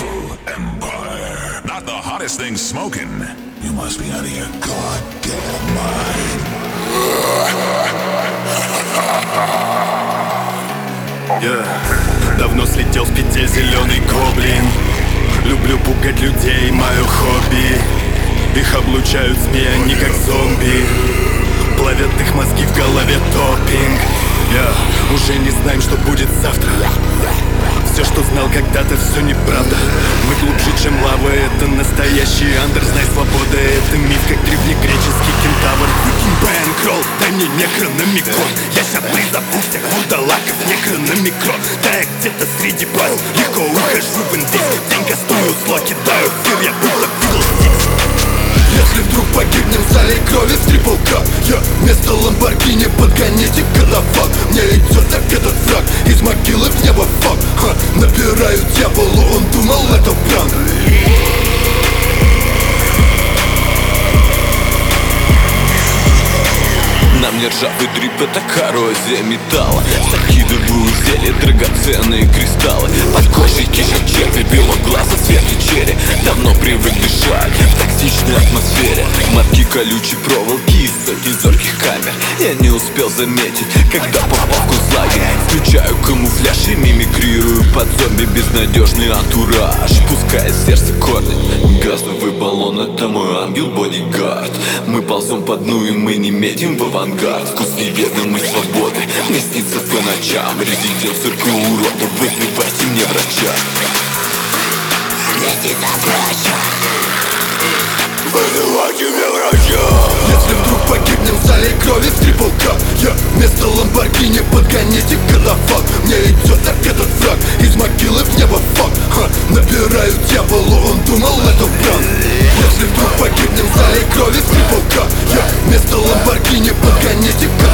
evil empire. Not the hottest thing smoking. You must be out of your goddamn mind. Давно слетел с петель зеленый гоблин. Люблю пугать людей, мое хобби. Их облучают СМИ, они как зомби. Плавят их мозги, в голове топпинг. Уже не знаем, что будет завтра. Все, что знал когда-то, все неправда. Мы глубже, чем лава, это настоящий андер. Знай, свобода, это миф, как древнегреческий кентавр. Выкинь бэнкролл, дай мне некрономикон. Я ща призову всех вурдалаков, некрономикрон. Да я где-то среди баз, легко ухожу в индейс. Деньга стою, зло кидаю в эфир, я будто Фидлстикс. Если вдруг погибнем в зале крови в трипл К, я вместо Ламборгини подгоните катафалк. Мне идет так этот враг, из могилы в небо фак. Набираю дьяволу, он думал, это пранк. На мне ржавый дрип, это коррозия металла. Закидываю зелье, драгоценные кристаллы. Под кожей кишат черви, белого глаза, цвет черри. Давно привык дышать в токсичной атмосфере. Мотки колючей проволоки из сотни зорких камер. Я не успел заметить, когда попал в концлагерь. Включаю камуфляж и мимикрирую под зомби. Безнадежный антураж, пускает в сердце корни. Газовый баллон, это мой ангел-бодигард. Мы ползем по дну и мы не метим в авангард. Вкус неведомой свободы мне снится по ночам. Резидент цирка уродов, вызывайте мне врача. Вызывайте мне врача. Если вдруг погибнем в зале крови в трипл К, я вместо Ламборгини подгоните катафалк. Мне идет так этот враг, из могилы в небо фак. Набираю дьяволу, он думал, это пранк. Если вдруг погибнем в зале крови в трипл К, я вместо Ламборгини подгоните катафалк.